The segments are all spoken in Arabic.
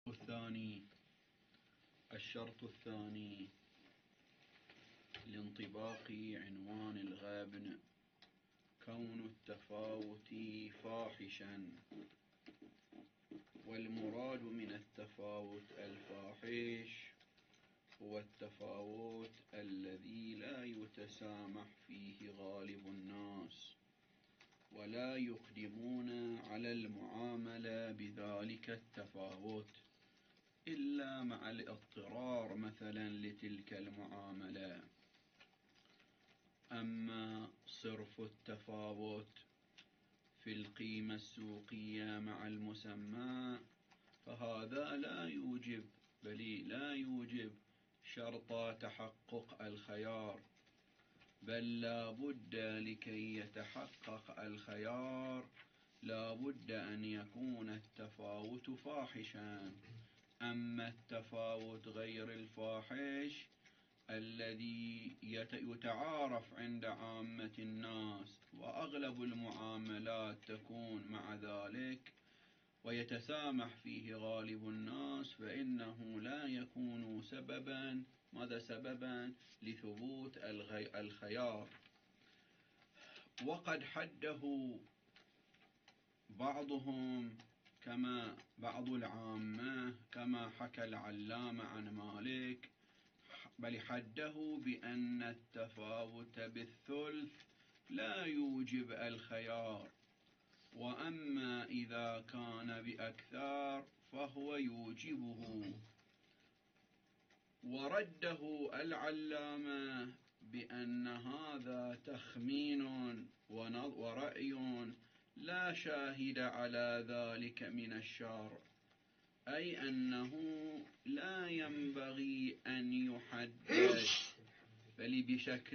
الثاني الشرط الثاني لانطباق عنوان الغبن كون التفاوت فاحشا، والمراد من التفاوت الفاحش هو التفاوت الذي لا يتسامح فيه غالب الناس ولا يقدمون على المعاملة بذلك التفاوت إلا مع الاضطرار مثلا لتلك المعاملة. أما صرف التفاوت في القيمة السوقية مع المسمى فهذا لا يوجب شرط تحقق الخيار، بل لا بد لكي يتحقق الخيار لا بد أن يكون التفاوت فاحشا. أما التفاوت غير الفاحش الذي يتعارف عند عامة الناس وأغلب المعاملات تكون مع ذلك ويتسامح فيه غالب الناس، فإنه لا يكون سببا لثبوت الخيار. وقد حده بعضهم كما بعض العامة كما حكى العلامة عن مالك، بل حده بأن التفاوت بالثلث لا يوجب الخيار، وأما إذا كان بأكثر فهو يوجبه. ورده العلامة بأن هذا تخمين ورأي لا شاهد على ذلك من الشرع، أي أنه لا ينبغي أن يحدد، بل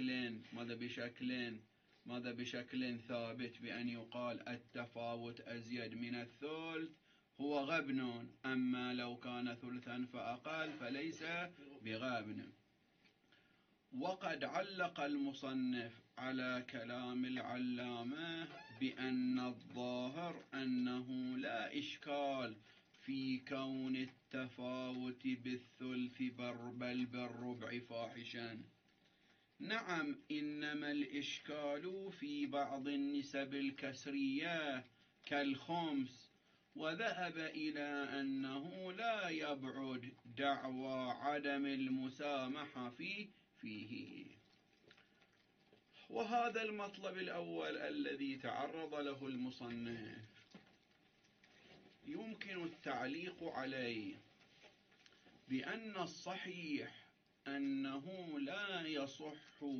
بشكل ثابت بأن يقال التفاوت أزيد من الثلث هو غبن، أما لو كان ثلثا فأقل فليس بغبن. وقد علق المصنف على كلام العلامة بأن الظاهر أنه لا إشكال في كون التفاوت بالثلث بل بالربع فاحشا. نعم، إنما الإشكال في بعض النسب الكسرية كالخمس، وذهب إلى أنه لا يبعد دعوى عدم المسامحة فيه. وهذا المطلب الأول الذي تعرض له المصنف يمكن التعليق عليه بأن الصحيح أنه لا يصح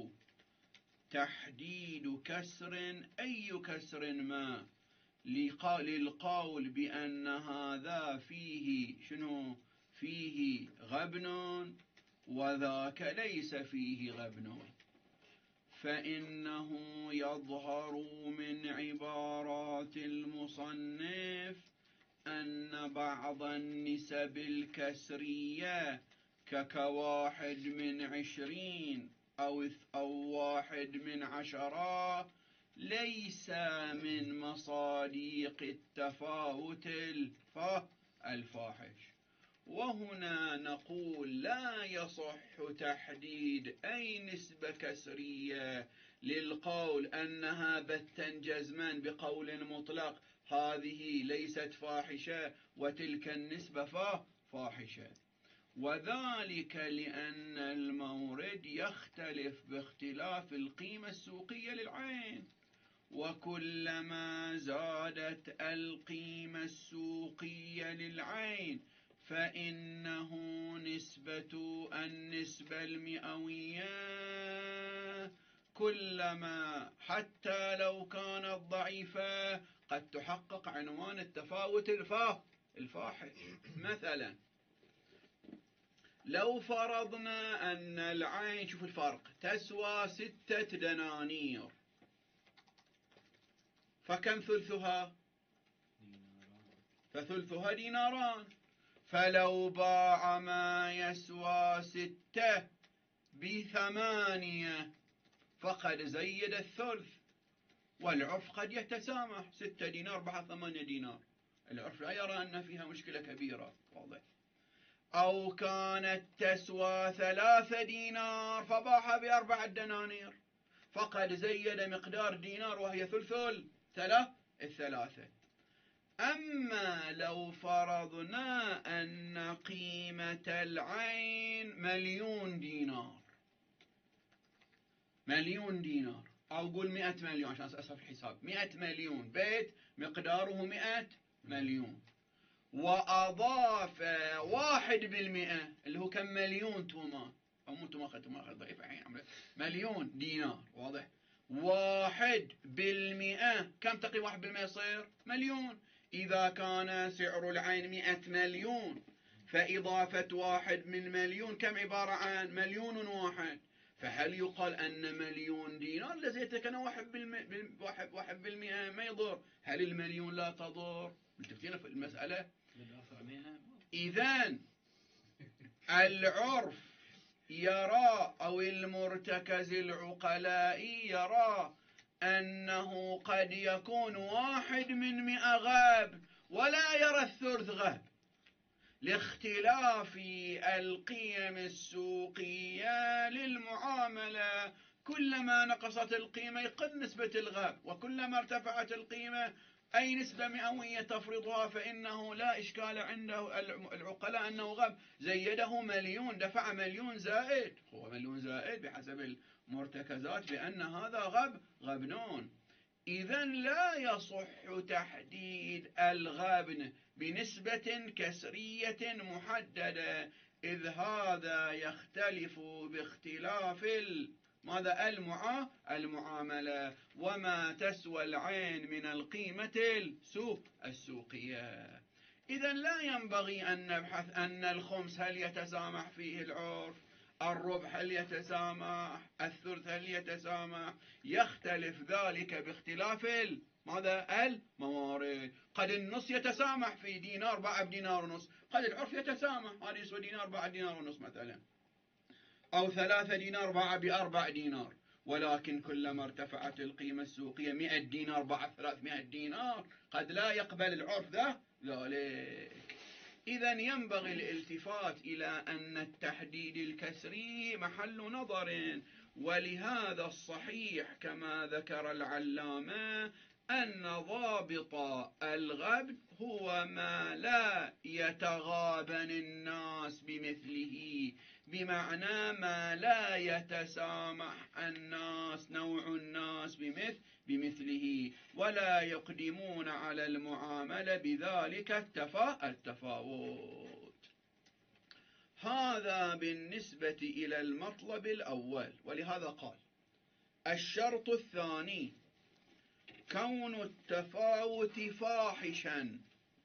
تحديد كسر أي كسر ما للقول بأن هذا فيه غبن وذاك ليس فيه غبن، فإنه يظهر من عبارات المصنف أن بعض النسب الكسرية كواحد من 20 أو 1 من 10 ليس من مصادق التفاوت الفاحش. وهنا نقول لا يصح تحديد أي نسبة كسرية للقول أنها بتا جزما بقول مطلق هذه ليست فاحشة وتلك النسبة فاحشة، وذلك لأن المورد يختلف باختلاف القيمة السوقية للعين، وكلما زادت القيمة السوقية للعين فإنه النسبة المئوية كلما حتى لو كانت ضعيفة قد تحقق عنوان التفاوت الفاحش. مثلا لو فرضنا أن العين، شوف الفرق، تسوى 6 دنانير، فكم ثلثها؟ فثلثها ديناران. فلو باع ما يسوى 6 ب8 فقد زيد الثلث، والعرف قد يتسامح، 6 دينار بعد 8 دينار، العرف لا يرى أن فيها مشكلة كبيرة، واضح. أو كانت تسوى 3 دينار فباعها ب4 دنانير، فقد زيد مقدار دينار وهي ثلث الثلاثة. أما لو فرضنا أن قيمة العين 1,000,000 دينار، 1,000,000 دينار، أو قول 100 مليون عشان أسهل في الحساب، 100 مليون بيت مقداره 100 مليون، وأضاف 1% اللي هو كم مليون تومان، أو مو تومان، أخذ ضعيف الحين، 1,000,000 دينار، واضح؟ 1% كم تقريبا 1% يصير؟ مليون. إذا كان سعر العين 100 مليون فإضافة 1 من مليون كم عبارة عن 1,000,001. فهل يقال أن 1,000,000 دينار لزيتك أنا 1% ما يضر؟ هل المليون لا تضر؟ متفقين في المسألة؟ إذن العرف يرى، أو المرتكز العقلائي يرى، أنه قد يكون 1 من 100 غاب، ولا يرى الثلث غاب، لاختلاف القيم السوقية للمعاملة. كلما نقصت القيمة يقل نسبة الغاب، وكلما ارتفعت القيمة أي نسبة مئوية تفرضها فإنه لا إشكال عنده العقلاء أنه غاب. زيده 1,000,000، دفع 1,000,000 زائد، هو 1,000,000 زائد بحسب المرتكزات بأن هذا غبنون. إذن لا يصح تحديد الغبن بنسبة كسرية محددة، إذ هذا يختلف باختلاف ماذا؟ المعاملة، وما تسوى العين من القيمة السوقية. إذن لا ينبغي أن نبحث أن الخمس هل يتسامح فيه العرف، الربع هل يتسامح، الثلث هل يتسامح، يختلف ذلك باختلاف ماذا؟ الموارد. قد النص يتسامح في دينار باع بدينار ونص، قد العرف يتسامح هذا يسوى دينار باع دينار ونص مثلا، أو 3 دينار باع ب4 دينار، ولكن كلما ارتفعت القيمة السوقية 100 دينار باع 300 دينار، قد لا يقبل العرف ذلك. إذن ينبغي الالتفات إلى أن التحديد الكسري محل نظر، ولهذا الصحيح كما ذكر العلامة أن ضابط الغبن هو ما لا يتغابن الناس بمثله، بمعنى ما لا يتسامح الناس، نوع الناس بمثله، ولا يقدمون على المعاملة بذلك التفاوت. هذا بالنسبة إلى المطلب الأول. ولهذا قال: الشرط الثاني كون التفاوت فاحشا،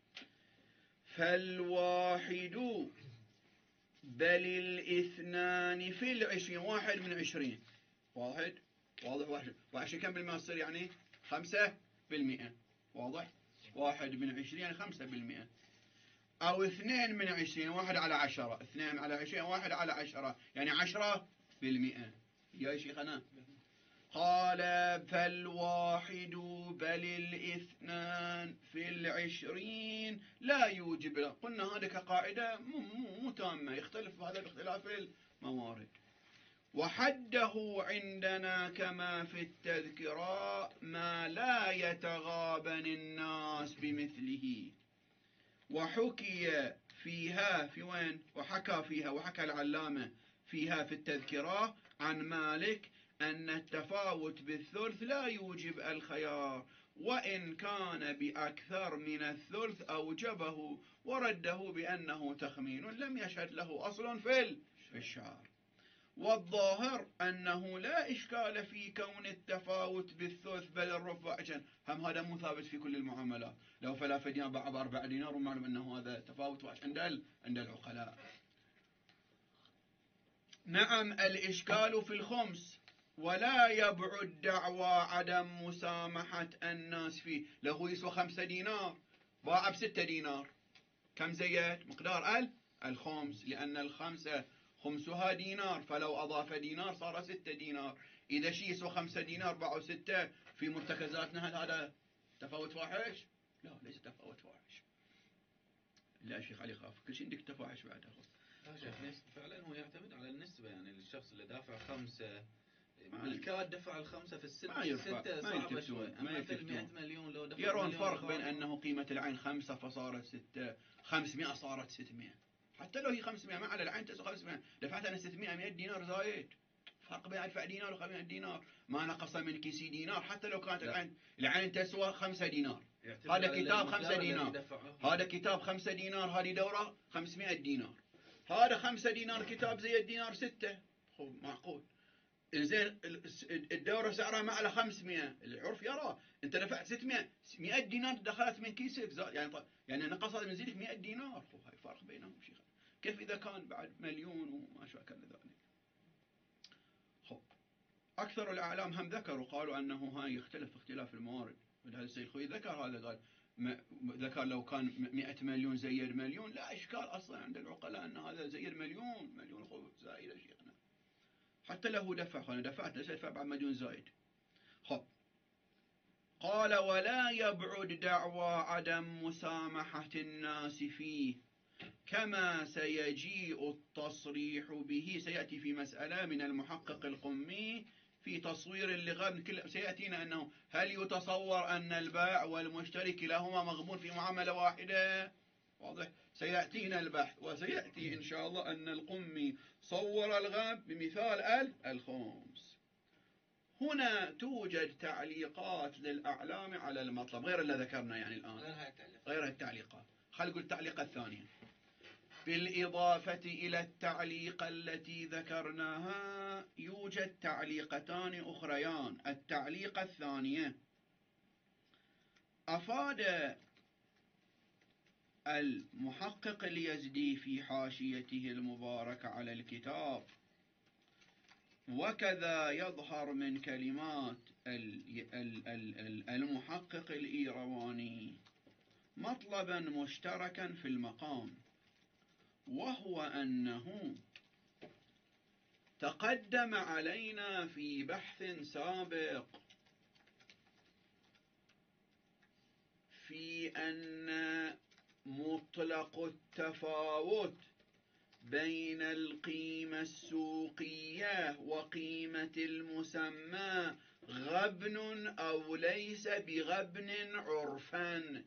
فالواحد بل 2 في 20، 1 من 20، واضح 21 كم بالمئة يصير؟ يعني 5%، واضح؟ 1 من 20 يعني 5%، أو 2 من 20، 1 على 10، 2 على 20، 1 على 10 يعني 10%. يا شيخنا قال: فالواحد بل 2 في 20 لا يوجب. قلنا هذه كقاعدة مو تامة، يختلف هذا باختلاف الموارد. وحده عندنا كما في التذكرة ما لا يتغابن الناس بمثله. وحكي فيها في وين؟ وحكى العلامة فيها في التذكرة عن مالك أن التفاوت بالثلث لا يوجب الخيار، وإن كان بأكثر من الثلث أوجبه، ورده بأنه تخمين لم يشهد له أصل في الشعر. والظاهر أنه لا إشكال في كون التفاوت بالثلث بل الربع، هم هذا مو ثابت في كل المعاملات. لو 3 دينار باع ب4 دينار ومعلوم أنه هذا تفاوت عند العقلاء. نعم الإشكال في الخمس، ولا يبعد دعوى عدم مسامحة الناس فيه. له يسوى 5 دينار باع ب6 دينار، كم زيد؟ مقدار الخمس، لأن الخمسة خمسها دينار، فلو أضاف دينار صار 6 دينار. إذا شيء يسوى 5 دينار باعوا 6 في مرتكزاتنا، هل هذا تفاوت فاحش؟ لا، ليس تفاوت فاحش. لا شيخ علي خاف كل شيء عندك تفاحش بعد. لا شيخ فعلا هو يعتمد على النسبة، يعني الشخص اللي دافع 5 الكاد دفع ال5 في الستة صعبة شوي، أما في 100 مليون لو دفع يرون فرق بين أنه قيمة العين 5 فصارت 6، 500 صارت 600، حتى لو هي 500 ما على العين تسوى 500، دفعت أنا 600 100 دينار زايد، فرق بين أدفع دينار و500 دينار، ما نقص من كيسي دينار حتى لو كانت العين تسوى 5 دينار. هذا كتاب 5 دينار، هذا كتاب 5 دينار، هذه دورة 500 دينار، هذا 5 دينار كتاب زي الدينار 6. معقول؟ زين الدورة سعرها ما على 500، العرف يرى انت دفعت 600 100 دينار دخلت من كيسك، يعني نقصت من زيدك 100 دينار، هاي فرق بينهم شيخ. كيف اذا كان بعد مليون وما شاكل ذلك؟ اكثر الاعلام هم ذكروا قالوا انه هاي يختلف اختلاف الموارد، ولهذا السيد الخوي ذكر هذا، قال ذكر لو كان 100 مليون زيد مليون لا اشكال اصلا عند العقلاء ان هذا زيد مليون خو زائد شيخنا، حتى له دفع، أنا دفعت ليش أدفع بعد مليون زايد. قال ولا يبعد دعوى عدم مسامحة الناس فيه، كما سيجيء التصريح به، سيأتي في مسألة من المحقق القمي في تصوير اللغة، سيأتينا أنه هل يتصور أن البائع والمشتري كلاهما مغبون في معاملة واحدة؟ واضح، سيأتينا البحث وسيأتي إن شاء الله أن القمي صور الغاب بمثال الخمس. هنا توجد تعليقات للأعلام على المطلب غير اللي ذكرنا يعني الآن، غير التعليقات. خلينا نقول التعليقة الثانية بالإضافة إلى التعليق التي ذكرناها يوجد تعليقتان أخريان. التعليقة الثانية أفاد المحقق اليزدي في حاشيته المباركة على الكتاب، وكذا يظهر من كلمات المحقق الإيرواني مطلبا مشتركا في المقام، وهو أنه تقدم علينا في بحث سابق في أن مطلق التفاوت بين القيمة السوقية وقيمة المسمى غبن أو ليس بغبن عرفا،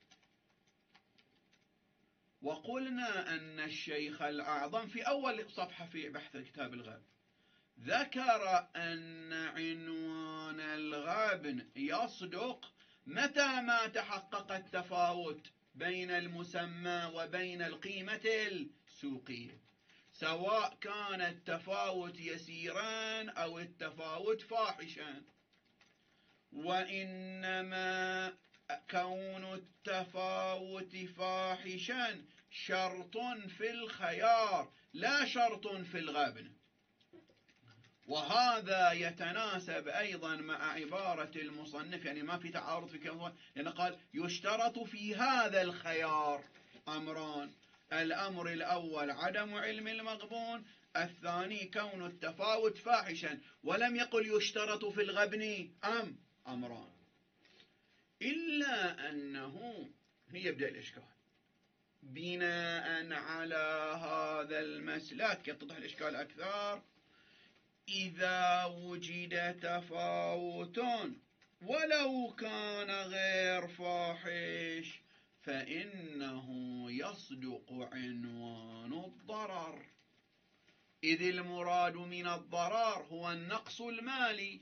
وقلنا أن الشيخ الأعظم في أول صفحة في بحث كتاب الغبن ذكر أن عنوان الغبن يصدق متى ما تحقق التفاوت بين المسمى وبين القيمة السوقية، سواء كان التفاوت يسيرا أو التفاوت فاحشا. وإنما كون التفاوت فاحشا شرط في الخيار لا شرط في الغبن، وهذا يتناسب أيضا مع عبارة المصنف، يعني ما في تعارض في كلمة، لأنه قال يشترط في هذا الخيار أمران، الأمر الأول عدم علم المغبون، الثاني كون التفاوت فاحشا، ولم يقل يشترط في الغبن أمران. إلا أنه هي يبدأ الإشكال بناء على هذا المسلك يتضح الإشكال أكثر. إذا وجد تفاوت ولو كان غير فاحش فإنه يصدق عنوان الضرر، إذ المراد من الضرر هو النقص المالي،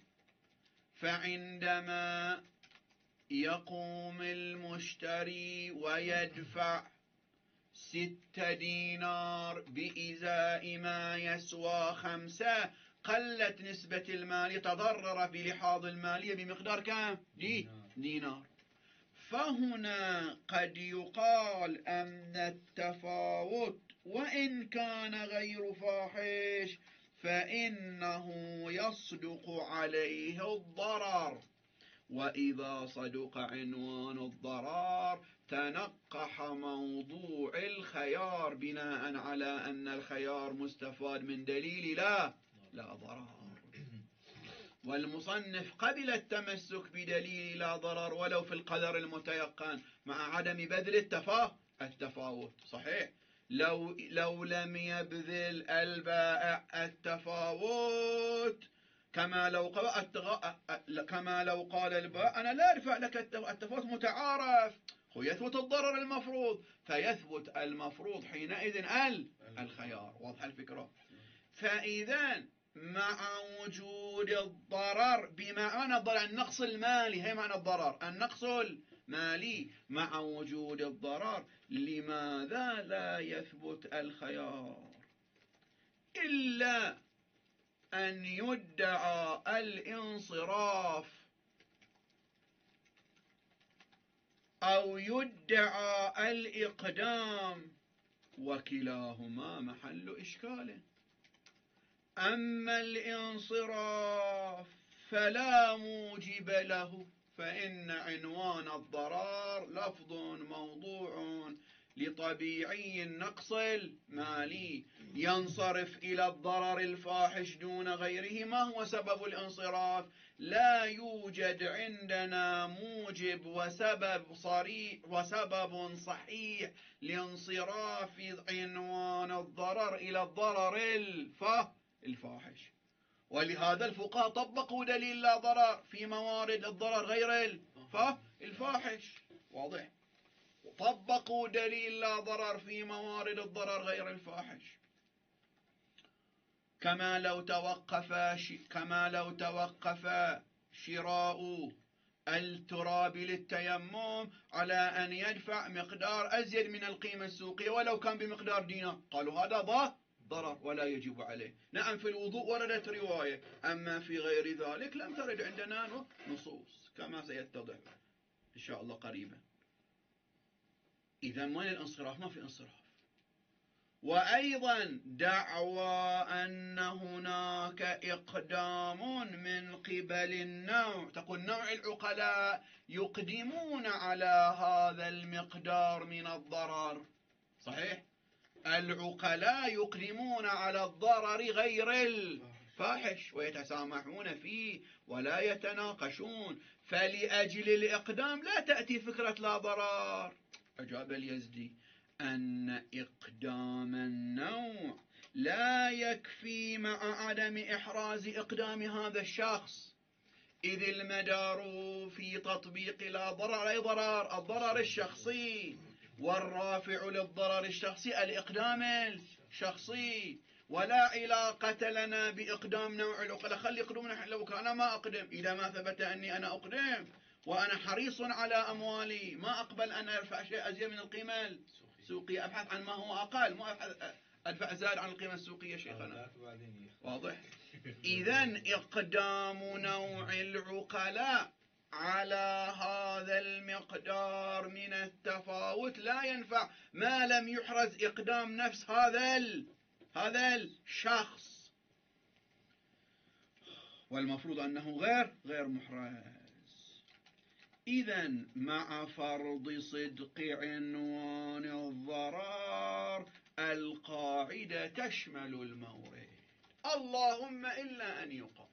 فعندما يقوم المشتري ويدفع 6 دينار بإزاء ما يسوى 5، قلت نسبة المال، تضرر بلحاظ المالية بمقدار كم؟ دينار. فهنا قد يقال أن التفاوت وإن كان غير فاحش فإنه يصدق عليه الضرر، وإذا صدق عنوان الضرر تنقح موضوع الخيار بناء على أن الخيار مستفاد من دليل لا ضرر. والمصنف قبل التمسك بدليل لا ضرر ولو في القدر المتيقن مع عدم بذل التفاوت. صحيح لو لم يبذل البائع التفاوت كما لو قال البائع أنا لا أدفع لك التفاوت متعارف، هو يثبت الضرر المفروض، فيثبت المفروض حينئذ الخيار. واضح الفكرة؟ فإذا مع وجود الضرر بمعنى الضرر النقص المالي، هي معنى الضرر النقص المالي، مع وجود الضرر لماذا لا يثبت الخيار؟ إلا أن يدعى الانصراف أو يدعى الإقدام، وكلاهما محل إشكال. أما الانصراف فلا موجب له، فإن عنوان الضرر لفظ موضوع لطبيعي النقص المالي ينصرف إلى الضرر الفاحش دون غيره. ما هو سبب الانصراف؟ لا يوجد عندنا موجب وسبب صحيح لانصراف عنوان الضرر إلى الضرر الفاحش. ولهذا الفقهاء طبقوا دليل لا ضرر في موارد الضرر غير الفاحش. واضح؟ طبقوا دليل لا ضرر في موارد الضرر غير الفاحش. كما لو توقف شراء التراب للتيمم على أن يدفع مقدار أزيد من القيمة السوقية ولو كان بمقدار دينار، قالوا هذا ضرر ولا يجب عليه. نعم في الوضوء وردت رواية، أما في غير ذلك لم ترد عندنا نصوص كما سيتضح إن شاء الله قريبا. إذا وين الانصراف؟ ما في انصراف. وأيضا دعوى أن هناك إقدام من قبل النوع، تقول نوع العقلاء يقدمون على هذا المقدار من الضرر. صحيح؟ العقلاء يقدمون على الضرر غير الفاحش ويتسامحون فيه ولا يتناقشون، فلأجل الإقدام لا تأتي فكرة لا ضرر. أجاب اليزدي أن إقدام النوع لا يكفي مع عدم إحراز إقدام هذا الشخص، إذ المدار في تطبيق لا ضرر أي ضرر الضرر الشخصي، والرافع للضرر الشخصي الإقدام الشخصي، ولا علاقة لنا بإقدام نوع العقلاء. خلي يقدمون لو كان ما أقدم، إذا ما ثبت أني أنا أقدم وأنا حريص على أموالي ما أقبل أن أرفع شيء أزيد من القيمة السوقية، أبحث عن ما هو أقل، ما أدفع زاد عن القيمة السوقية شيخنا. واضح؟ إذن إقدام نوع العقلاء على هذا المقدار من التفاوت لا ينفع ما لم يحرز إقدام نفس هذا الشخص، والمفروض أنه غير محرز. إذن مع فرض صدق عنوان الضرر القاعدة تشمل المورد، اللهم إلا أن يقال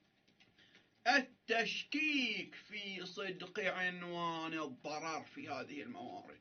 التشكيك في صدق عنوان الضرر في هذه الموارد،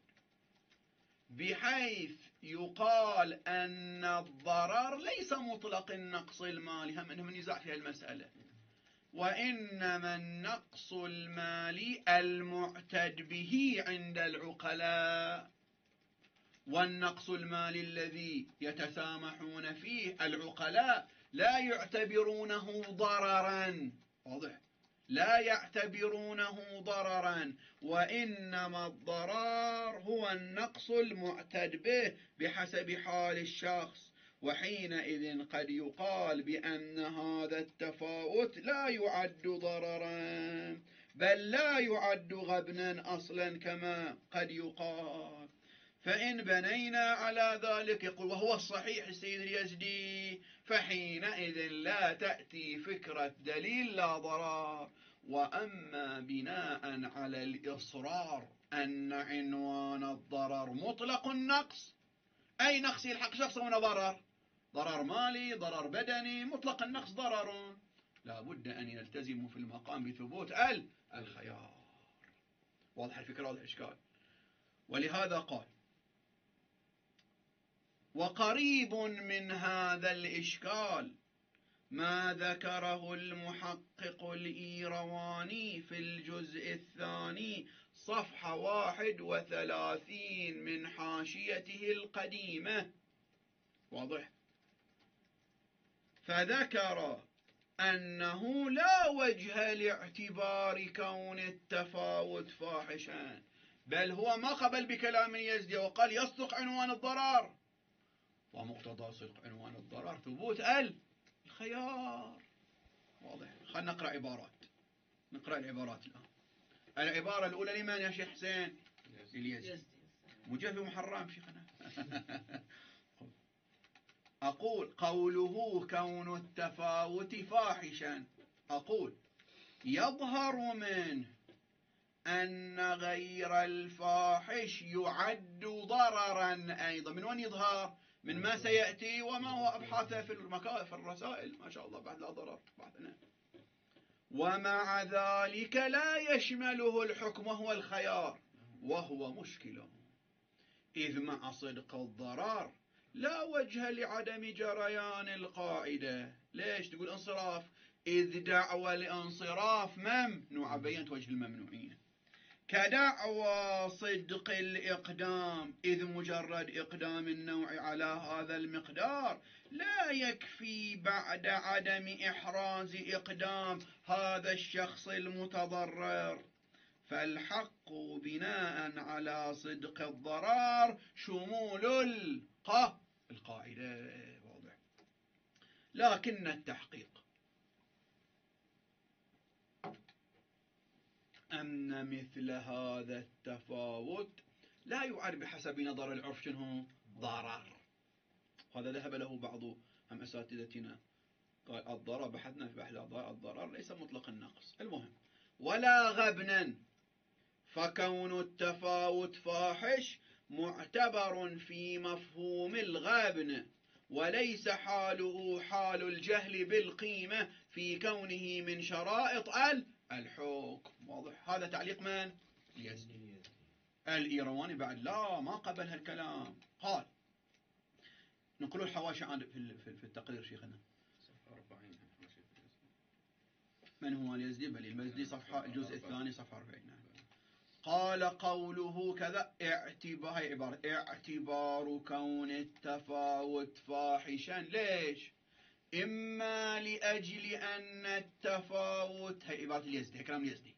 بحيث يقال أن الضرر ليس مطلق النقص المالي، هم أنهم نزاع في المسألة، وإنما النقص المالي المعتد به عند العقلاء، والنقص المالي الذي يتسامحون فيه العقلاء لا يعتبرونه ضررا. واضح؟ لا يعتبرونه ضررا، وإنما الضرر هو النقص المعتد به بحسب حال الشخص، وحينئذ قد يقال بأن هذا التفاوت لا يعد ضررا بل لا يعد غبنا أصلا كما قد يقال. فإن بنينا على ذلك يقول وهو الصحيح السيد اليزدي، فحينئذ لا تأتي فكرة دليل لا ضرر. وأما بناء على الإصرار أن عنوان الضرر مطلق النقص، أي نقص يلحق شخص من ضرر مالي ضرر بدني، مطلق النقص ضرر، لا بد أن يلتزم في المقام بثبوت الخيار. واضح الفكرة؟ واضح الإشكال؟ ولهذا قال وقريب من هذا الإشكال ما ذكره المحقق الإيرواني في الجزء الثاني صفحة 31 من حاشيته القديمة. واضح؟ فذكر أنه لا وجه لاعتبار كون التفاوت فاحشا، بل هو ما قبل بكلام اليزدي وقال يصدق عنوان الضرر، ومقتضى صدق عنوان الضرر ثبوت الخيار. واضح؟ خلينا نقرأ عبارات، نقرأ العبارات الآن. العبارة الأولى لمن يا شيخ حسين؟ اليزدي. مجفي محرم شيخنا. أقول قوله كون التفاوت فاحشا، أقول يظهر منه أن غير الفاحش يعد ضررا أيضا. من وين يظهر؟ من ما سيأتي وما هو أبحاثه في الرسائل، ما شاء الله بعد لا ضرر بعدنا. ومع ذلك لا يشمله الحكم وهو الخيار، وهو مشكله، إذ مع صدق الضرر لا وجه لعدم جريان القاعدة. ليش تقول انصراف؟ إذ دعوى الانصراف ممنوع، بينت وجه الممنوعية، كدعوى صدق الإقدام، إذ مجرد إقدام النوع على هذا المقدار لا يكفي بعد عدم إحراز إقدام هذا الشخص المتضرر، فالحق بناء على صدق الضرر شمول القاعدة. واضح؟ لكن التحقيق أن مثل هذا التفاوت لا يعد بحسب نظر العرف شنو ضرر. هذا ذهب له بعض هم أساتذتنا، قال الضرر بحثنا في بحث الضرر ليس مطلق النقص. المهم، ولا غبنا، فكون التفاوت فاحش معتبر في مفهوم الغبن، وليس حاله حال الجهل بالقيمة في كونه من شرائط الحكم. واضح؟ هذا تعليق من؟ اليزدي. الإيرواني بعد لا، ما قبل هالكلام. قال نقول الحواشي في التقرير شيخنا. صفحة 40 من هو اليزدي؟ بل المزدي صفحة الجزء الثاني صفحة 40. قال قوله كذا اعتبار كون التفاوت فاحشا. ليش؟ إما لأجل أن التفاوت، هي عبارة اليزدي، كلام اليزدي،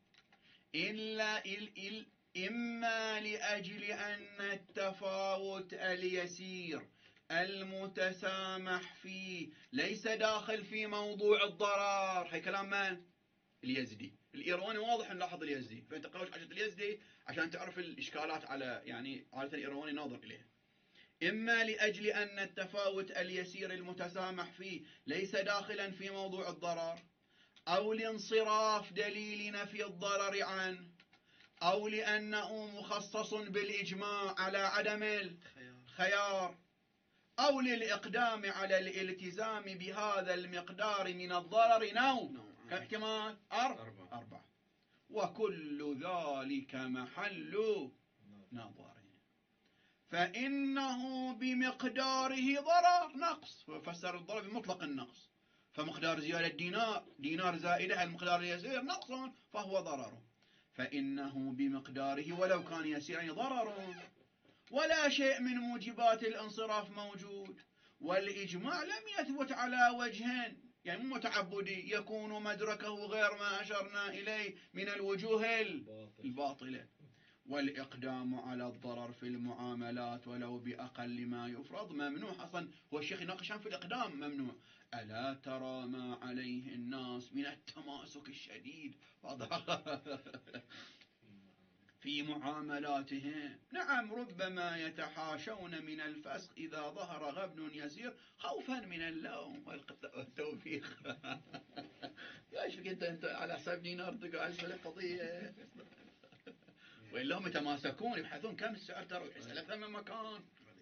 إما لأجل أن التفاوت اليسير المتسامح فيه ليس داخل في موضوع الضرر. هي كلام من؟ اليزدي. الإيرواني واضح نلاحظ اليزدي، فأنت قرأت حاجة اليزدي عشان تعرف الإشكالات على، يعني عادة الإيرواني ناظر إليها. إما لأجل أن التفاوت اليسير المتسامح فيه ليس داخلا في موضوع الضرر، أو لانصراف دليل نفي الضرر عنه، أو لأنه مخصص بالإجماع على عدم الخيار، أو للإقدام على الالتزام بهذا المقدار من الضرر كم احتمال؟ 4. وكل ذلك محل نظر، فإنه بمقداره ضرر نقص، ففسر الضرر بمطلق النقص، فمقدار زيادة دينار زائدة المقدار اليسير نقص فهو ضرر، فإنه بمقداره ولو كان يسيرا ضرر، ولا شيء من موجبات الانصراف موجود، والإجماع لم يثبت على وجه يعني متعبدي يكون مدركه غير ما أشرنا إليه من الوجوه الباطلة، والإقدام على الضرر في المعاملات ولو بأقل ما يفرض ممنوع. أصلا هو الشيخ يناقش في الإقدام ممنوع. ألا ترى ما عليه الناس من التماسك الشديد في معاملاتهم؟ نعم، ربما يتحاشون من الفسق إذا ظهر غبن يسير خوفا من اللوم والتوفيق. ايش فيك انت على حساب دينار تقع القضية؟ وإلا هم يتماسكون يبحثون كم السعر ترى ويحس أكثر من مكان.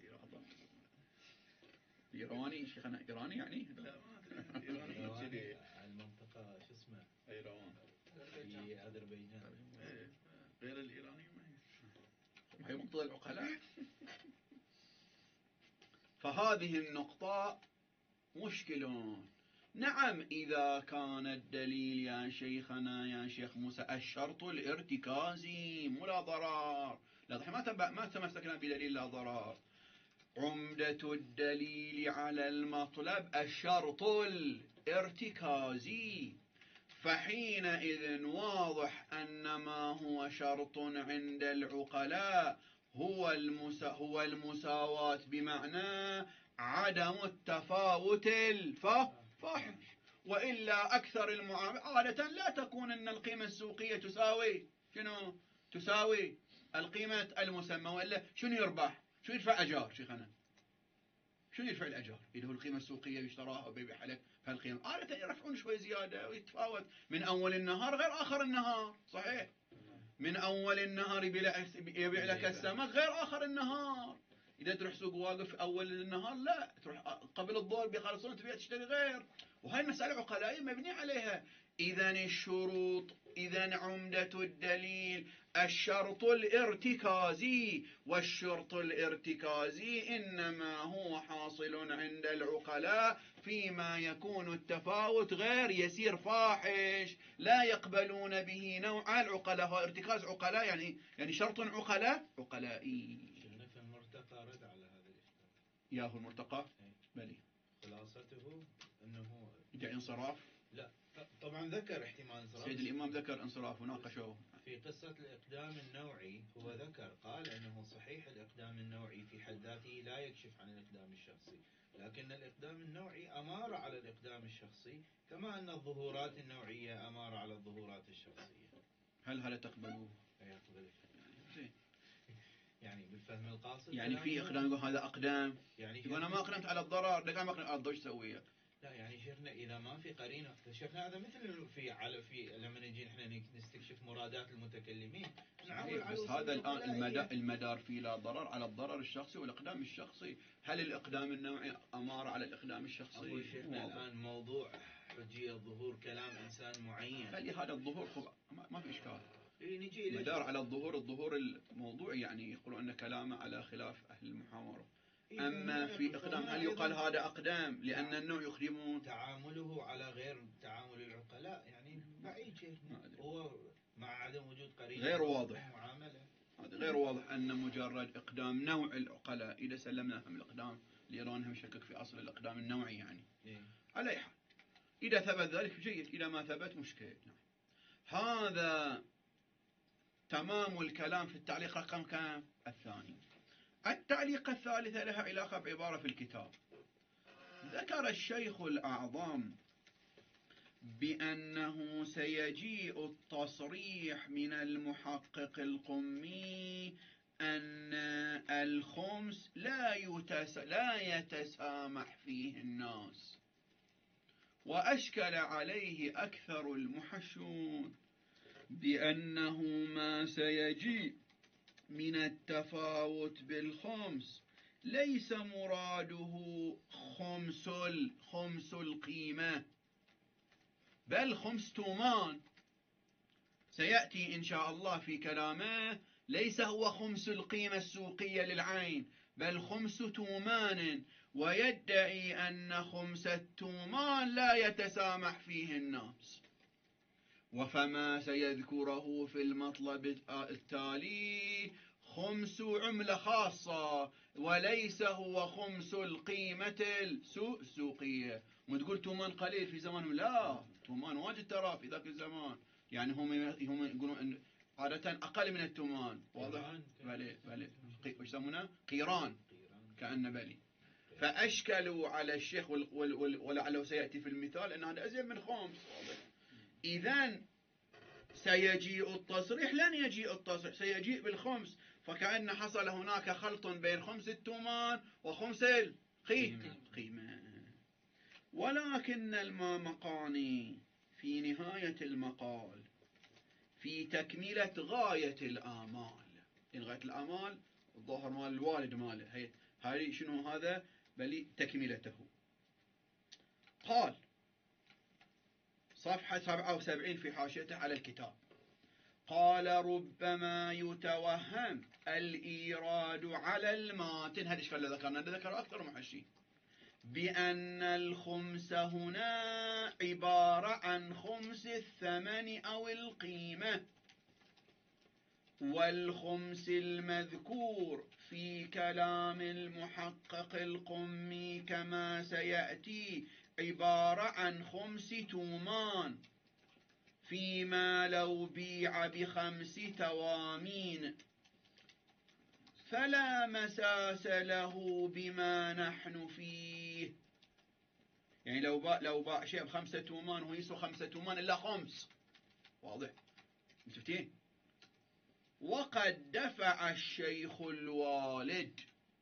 إيراني شيخنا، إيراني يعني؟ لا ما أدري. إيراني المنطقة شو اسمه؟ إيران في أذربيجان. غير الإيراني ما هي مقتضى العقلاء. فهذه النقطة مشكل. نعم إذا كان الدليل يا شيخنا يا شيخ موسى الشرط الارتكازي مو لا ضرر، لا ما تمسكنا بدليل لا ضرر. عمدة الدليل على المطلب الشرط الارتكازي، فحينئذ واضح أن ما هو شرط عند العقلاء هو المساواة، بمعنى عدم التفاوت الفاحش. وإلا أكثر المعاملات عادة لا تكون أن القيمة السوقية تساوي شنو؟ تساوي القيمة المسمى، وإلا شنو يربح؟ شو يدفع أجار شيخنا؟ شو يدفع الأجار؟ إذا هو القيمة السوقية يشتراها وبيبيع لك فالقيمة عادة يرفعون شوي زيادة ويتفاوت من أول النهار غير آخر النهار، صحيح؟ من أول النهار يبيع لك السمك غير آخر النهار. إذا تروح سوق واقف أول النهار لا، تروح قبل الظهر بيخلصون تبيع تشتري غير. وهي مسألة عقلائية مبنية عليها. إذا الشروط، إذا عمدة الدليل الشرط الارتكازي، والشرط الارتكازي إنما هو حاصل عند العقلاء فيما يكون التفاوت غير يسير فاحش، لا يقبلون به نوع العقلاء. هو ارتكاز عقلاء يعني شرط عقلائي. شفنا في المرتقى رد على هذا الإشكال. ياهو المرتقى بلي خلاصته أنه يدعي انصراف. لا طبعا ذكر احتمال انصراف. سيد الإمام ذكر انصراف وناقشوه في قصة الإقدام النوعي. هو ذكر قال أنه صحيح الإقدام النوعي في حد ذاته لا يكشف عن الإقدام الشخصي، لكن الإقدام النوعي أمارة على الإقدام الشخصي، كما أن الظهورات النوعية أمارة على الظهورات الشخصية. هل هذا تقبلوه؟ يقبل زين. يعني بالفهم القاصد يعني في إقدام يقول هذا أقدام، يعني يقول أنا ما أقدمت على الضرر، لكن ما أقدمت على الضوء سويه. لا يعني شيخنا إذا ما في قرينة، شيخنا هذا مثل في لما نجي نحن نستكشف مرادات المتكلمين نعول على بس هذا الآن المدار فيه لا ضرر على الضرر الشخصي والإقدام الشخصي. هل الإقدام النوعي أمارة على الإقدام الشخصي؟ أقول شيخنا الآن موضوع حجية الظهور كلام إنسان معين. خلي هذا الظهور ما في إشكال. نجي مدار على الظهور الموضوعي، يعني يقولون أن كلامه على خلاف أهل المحاورة. أما في إقدام هل يقال هذا أقدام لأن النوع يقدمون؟ تعامله على غير تعامل العقلاء يعني بعيد شيخنا، هو مع عدم وجود قرينة غير واضح. معاملة هذا غير واضح أن مجرد إقدام نوع العقلاء إذا سلمناهم الإقدام لإيرانهم يشكك في أصل الإقدام النوعي يعني. على أي حال إذا ثبت ذلك جيد، إذا ما ثبت مشكلة. نعم. هذا تمام الكلام في التعليق رقم كم؟ الثاني. التعليق الثالثة لها علاقة بعبارة في الكتاب. ذكر الشيخ الأعظم بأنه سيجيء التصريح من المحقق القمي أن الخمس لا يتسامح فيه الناس، وأشكل عليه أكثر المحشون بأنه ما سيجيء من التفاوت بالخمس ليس مراده خمس القيمة، بل خمس تومان. سيأتي إن شاء الله في كلامه ليس هو خمس القيمة السوقية للعين، بل خمس تومان، ويدعي أن خمس التومان لا يتسامح فيه الناس. وفما سيذكره في المطلب التالي خمس عملة خاصة، وليس هو خمس القيمة السوقية. وتقول تومان قليل في زمانهم، لا تومان واجد ترى في ذاك الزمان، يعني هم يقولون عادة أقل من التومان. واضح؟ بلي وش يسمونه؟ قيران كأن بلي. فأشكلوا على الشيخ ولعله سيأتي في المثال أن هذا أزيد من خمس. إذن سيجيء التصريح، لن يجيء التصريح، سيجيء بالخمس، فكأن حصل هناك خلط بين خمس التومان وخمس القيمة. ولكن المامقاني في نهاية المقال في تكملة غاية الآمال، غاية الآمال الظهر مال الوالد ماله، هاي شنو هذا؟ بل تكملته. قال صفحة 77 في حاشيته على الكتاب: قال ربما يتوهم الإيراد على الماتن، هذا إشكال ذكرنا، ذكر أكثر محشي، بأن الخمس هنا عبارة عن خمس الثمن أو القيمة، والخمس المذكور في كلام المحقق القمي كما سيأتي عبارة عن خمس تومان، فيما لو بيع بخمس توامين فلا مساس له بما نحن فيه. يعني لو باع شيء ب5 تومان وهو يسوى 5 تومان إلا خمس، واضح؟ شفتين؟ وقد دفع الشيخ الوالد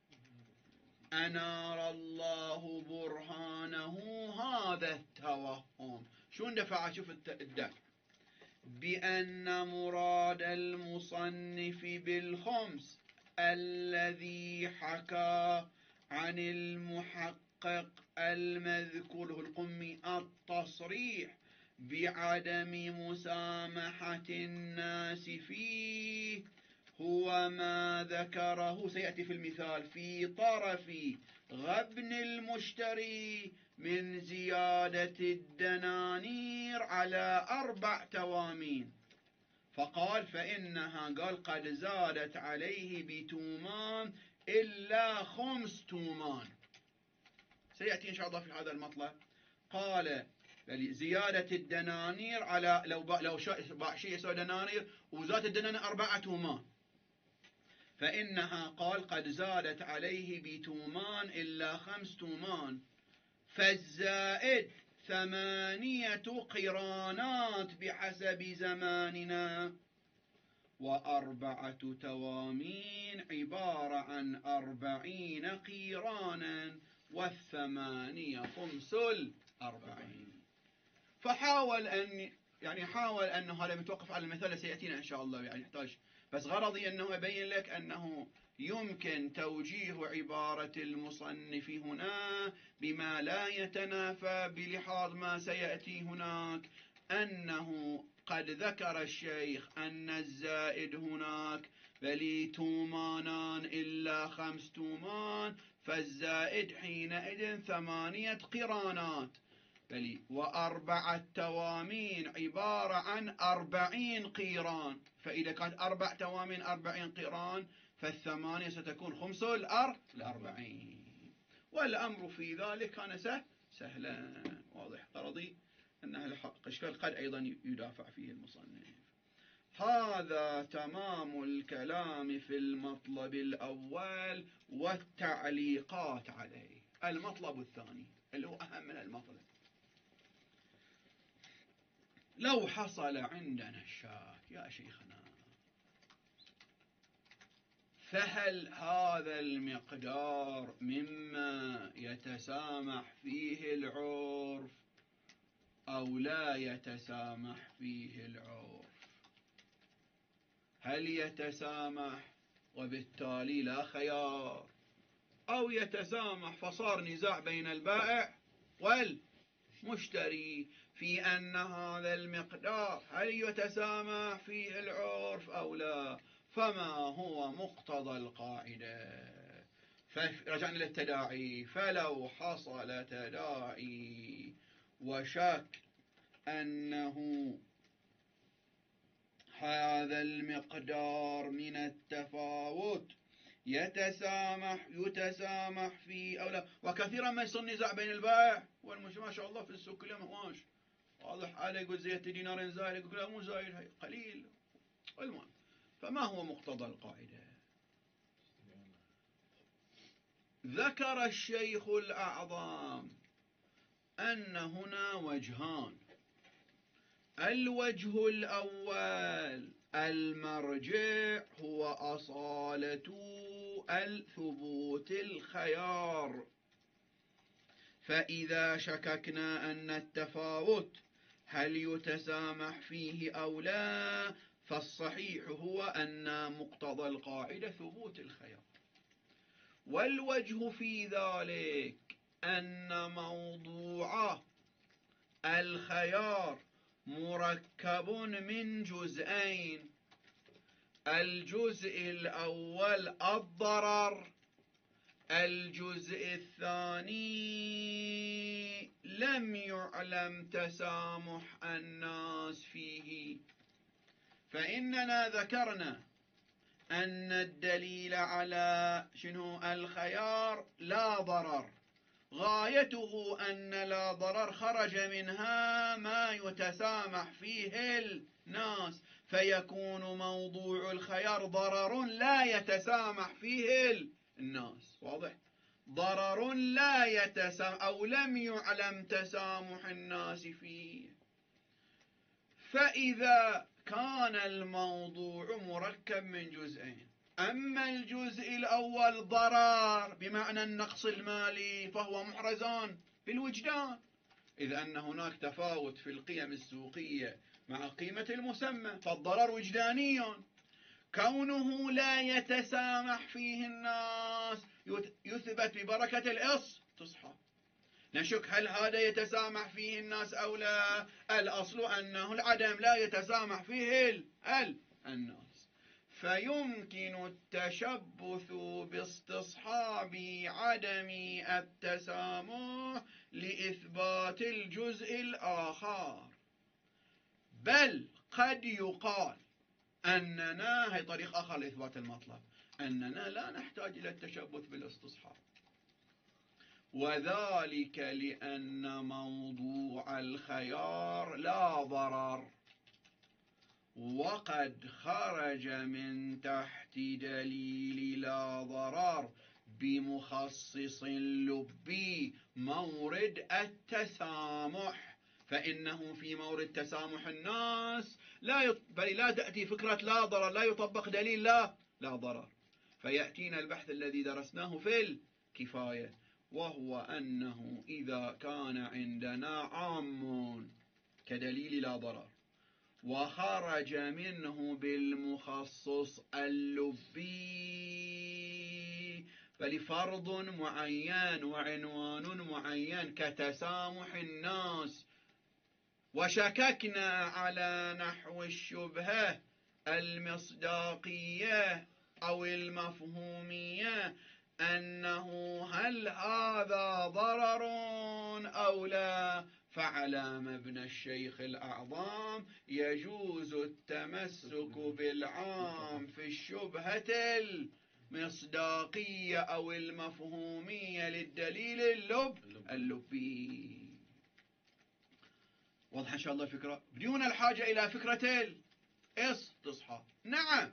أنار الله برهانه هذا التوهم. شون دفع؟ شوف الدفع، بأن مراد المصنف بالخمس الذي حكى عن المحقق المذكور القمي التصريح بعدم مسامحة الناس فيه هو ما ذكره سيأتي في المثال في طرف غبن المشتري من زيادة الدنانير على 4 توامين، فقال فإنها قال قد زادت عليه بتومان إلا 5 تومان، سيأتي إن شاء الله في هذا المطلب. قال زيادة الدنانير على لو باع شيء يسوى دنانير وزادت الدنانير 4 تومان، فإنها قال قد زادت عليه بتومان إلا 5 تومان، فالزائد 8 قرانات بحسب زماننا، و4 توامين عبارة عن 40 قيرانا، والثمانية خمس 40. فحاول أن حاول أنه هذا متوقف على المثال سيأتينا إن شاء الله، يعني يحتاج، بس غرضي أنه أبين لك أنه يمكن توجيه عبارة المصنف هنا بما لا يتنافى بلحاظ ما سيأتي هناك، أنه قد ذكر الشيخ أن الزائد هناك بل تومانان إلا 5 تومان، فالزائد حينئذ 8 قرانات، بل و4 توامين عبارة عن 40 قيران، فإذا كانت 4 توامين 40 قيران فالثمانية ستكون 5 40. والأمر في ذلك كان سهلا، واضح؟ غرضي أنها الإشكال قد أيضا يدافع فيه المصنف. هذا تمام الكلام في المطلب الأول والتعليقات عليه. المطلب الثاني اللي هو أهم من المطلب، لو حصل عندنا الشاك يا شيخنا، فهل هذا المقدار مما يتسامح فيه العرف أو لا يتسامح فيه العرف؟ هل يتسامح وبالتالي لا خيار، أو يتسامح فصار نزاع بين البائع والمشتري في أن هذا المقدار هل يتسامح فيه العرف أو لا؟ فما هو مقتضى القاعدة؟ فرجعنا للتداعي، فلو حصل تداعي وشك أنه هذا المقدار من التفاوت يتسامح فيه أو لا، وكثيرا ما يصير نزاع بين البائع والمشتري، ما شاء الله في السوق اليوم هواش واضح، هذا يقول زيت دينارين زايد، يقول لا مو زايد هي قليل. المهم، فما هو مقتضى القاعدة؟ ذكر الشيخ الأعظم أن هنا وجهان. الوجه الأول المرجع هو أصالة الثبوت الخيار، فإذا شككنا أن التفاوت هل يتسامح فيه أو لا، فالصحيح هو أن مقتضى القاعدة ثبوت الخيار. والوجه في ذلك أن موضوع الخيار مركب من جزئين، الجزء الأول الضرر، الجزء الثاني لم يعلم تسامح الناس فيه. فإننا ذكرنا أن الدليل على شنو الخيار لا ضرر، غايته أن لا ضرر خرج منها ما يتسامح فيه الناس، فيكون موضوع الخيار ضرر لا يتسامح فيه الناس. واضح؟ ضرر لا يتسامح أو لم يعلم تسامح الناس فيه. فإذا كان الموضوع مركب من جزئين، أما الجزء الأول ضرر بمعنى النقص المالي فهو محرزان بالوجدان، إذ أن هناك تفاوت في القيم السوقية مع قيمة المسمى، فالضرر وجداني. كونه لا يتسامح فيه الناس يثبت ببركة الاستصحاب. نشك هل هذا يتسامح فيه الناس أو لا؟ الأصل أنه العدم لا يتسامح فيه الناس، فيمكن التشبث باستصحاب عدم التسامح لإثبات الجزء الآخر. بل قد يقال أننا، هي طريق آخر لإثبات المطلب، أننا لا نحتاج إلى التشبث بالاستصحاب، وذلك لأن موضوع الخيار لا ضرر، وقد خرج من تحت دليل لا ضرر بمخصص لبي مورد التسامح، فإنه في مورد تسامح الناس بل لا تأتي فكرة لا ضرر، لا يطبق دليل لا ضرر. فيأتينا البحث الذي درسناه في الكفاية، وهو أنه إذا كان عندنا عام كدليل لا ضرر وخرج منه بالمخصص اللبي فلفرض معين وعنوان معين كتسامح الناس، وشككنا على نحو الشبهة المصداقية أو المفهومية أنه هل هذا ضرر أو لا، فعلى مبنى الشيخ الأعظم يجوز التمسك بالعام في الشبهة المصداقية أو المفهومية للدليل اللبي. واضح إن شاء الله الفكرة بدون الحاجة إلى فكرة الاستصحاب. نعم،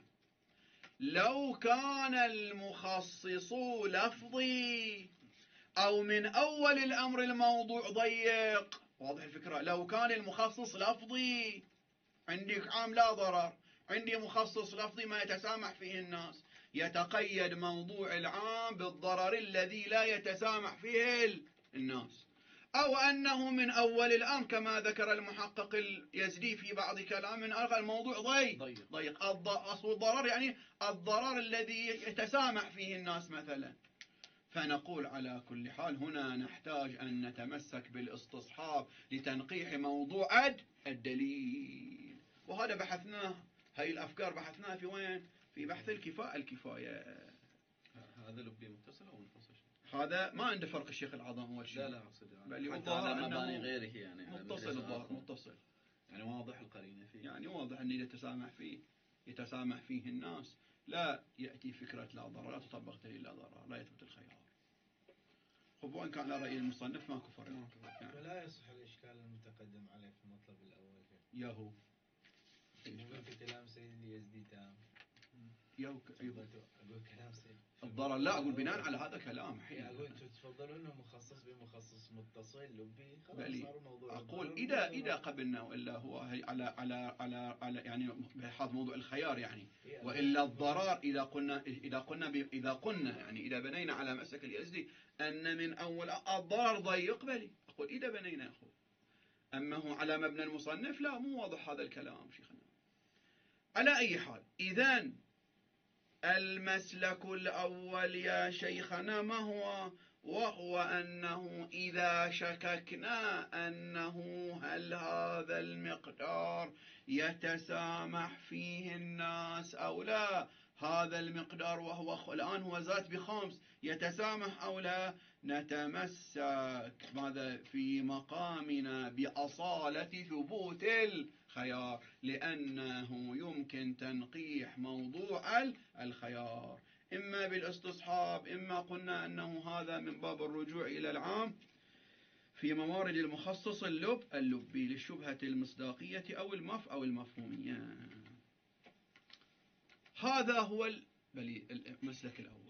لو كان المخصص لفظي أو من أول الأمر الموضوع ضيق، واضح الفكرة، لو كان المخصص لفظي، عندك عام لا ضرر، عندي مخصص لفظي ما يتسامح فيه الناس، يتقيد موضوع العام بالضرر الذي لا يتسامح فيه الناس، أو أنه من أول الأمر كما ذكر المحقق اليزدي في بعض كلام من ألقى الموضوع ضيق. أصل الضرر يعني الضرر الذي يتسامح فيه الناس مثلا. فنقول على كل حال هنا نحتاج أن نتمسك بالاستصحاب لتنقيح موضوع الدليل، وهذا بحثناه، هاي الأفكار بحثناها في وين؟ في بحث الكفاية. هذا لبي متصل أو منفصل؟ هذا ما عنده فرق الشيخ العظام أول شيء. لا أقصد بل حتى على مباني غيره يعني متصل يعني واضح القرينة فيه، يعني واضح أن يتسامح فيه الناس، لا يأتي فكرة لا ضرر، لا تطبق دليل لا ضرر، لا يثبت الخيار. خب وإن كان على رأي المصنف ما كفر يعني. ولا يصح الإشكال المتقدم عليه في المطلب الأول ياهو مو في كلام سيد اليزدي تام ياهو أقول كلام سيد الضرر، لا أقول بناء على هذا كلام الحين أقول تفضلون مخصص بمخصص متصل لبي خلاص صار موضوع. أقول إذا قبلنا وإلا هو على يعني بحاط موضوع الخيار يعني، وإلا الضرر إذا قلنا يعني إذا بنينا على مسلك اليزدي أن من أول الضرر ضيق بلي، أقول إذا بنينا أخو، أما هو على مبنى المصنف لا مو واضح هذا الكلام شيخنا. على أي حال إذن المسلك الأول يا شيخنا ما هو؟ وهو أنه إذا شككنا أنه هل هذا المقدار يتسامح فيه الناس أو لا، هذا المقدار وهو الآن هو زاد ب5 يتسامح أو لا، نتمسك ماذا في مقامنا بأصالة ثبوت الخيار، لأنه يمكن تنقيح موضوع الخيار إما بالاستصحاب، إما قلنا أنه هذا من باب الرجوع إلى العام في موارد المخصص اللبي للشبهة المصداقية أو المفهومية. هذا هو المسلك الأول.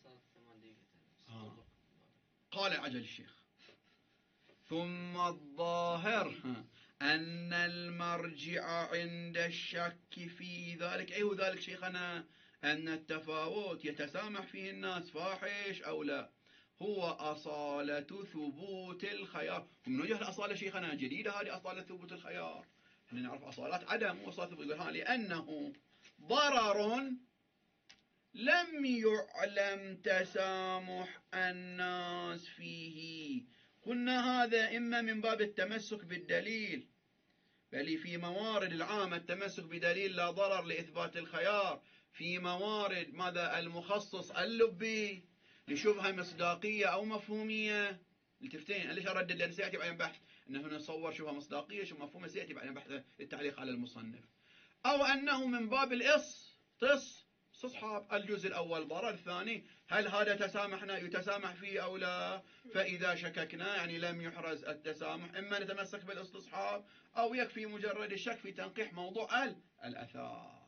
قال عجل الشيخ: ثم الظاهر أن المرجع عند الشك في ذلك، أي هو ذلك شيخنا؟ أن التفاوت يتسامح فيه الناس فاحش أو لا، هو أصالة ثبوت الخيار. ومن وجه الأصالة شيخنا جديدة هذه أصالة ثبوت الخيار، احنا نعرف أصالات عدم وأصالة ثبوت الخيار، لأنه ضرر لم يعلم تسامح الناس فيه. قلنا هذا إما من باب التمسك بالدليل، بل في موارد العام التمسك بدليل لا ضرر لإثبات الخيار، في موارد ماذا المخصص اللبي لشبهة مصداقية أو مفهومية. التفتين ليش أردد؟ لأن سيأتي بعدين بحث أنه نصور شبهة مصداقية شبهة مفهومية، سيأتي بعدين بحث التعليق على المصنف. أو أنه من باب استصحاب الجزء الأول ضرر، الثاني هل هذا تسامحنا يتسامح فيه أو لا، فإذا شككنا يعني لم يحرز التسامح، إما نتمسك بالاستصحاب أو يكفي مجرد الشك في تنقيح موضوع الأثار.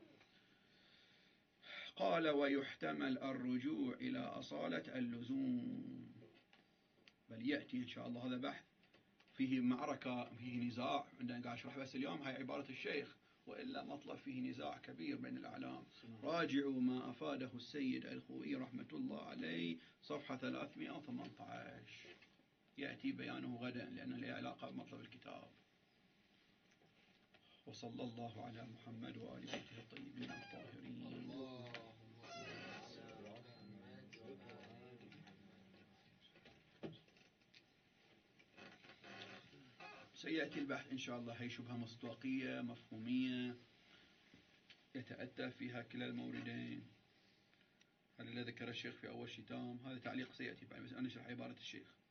قال: ويحتمل الرجوع إلى أصالة اللزوم. بل يأتي إن شاء الله هذا بحث فيه معركة، فيه نزاع، عندنا قاعد أشرح بس اليوم هاي عبارة الشيخ، وإلا مطلب فيه نزاع كبير بين الأعلام. راجعوا ما أفاده السيد الخوئي رحمة الله عليه صفحة 318، يأتي بيانه غدا لأنه له علاقة بمطلب الكتاب. وصلى الله على محمد وآل بيته الطيبين الطاهرين. سيأتي البحث إن شاء الله، هي شبهة مصداقية مفهومية يتأتى فيها كلا الموردين. هذا الذي ذكر الشيخ في أول شتام، هذا تعليق سيأتي بعد، بس أنا أشرح عبارة الشيخ.